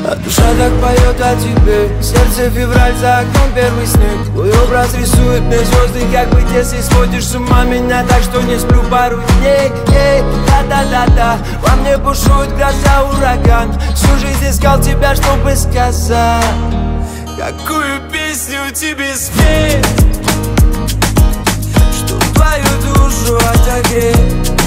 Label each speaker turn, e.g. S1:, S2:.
S1: А душа так поет о тебе. Сердце февраль, за окном первый снег. Твой образ рисует мне звезды, как быть, если сводишь с ума меня так, что не сплю пару дней. Ей, да-да-да-да, во мне бушует гроза, ураган. Всю жизнь искал тебя, чтобы сказать, какую песню тебе спеть, чтоб твою душу отогреть.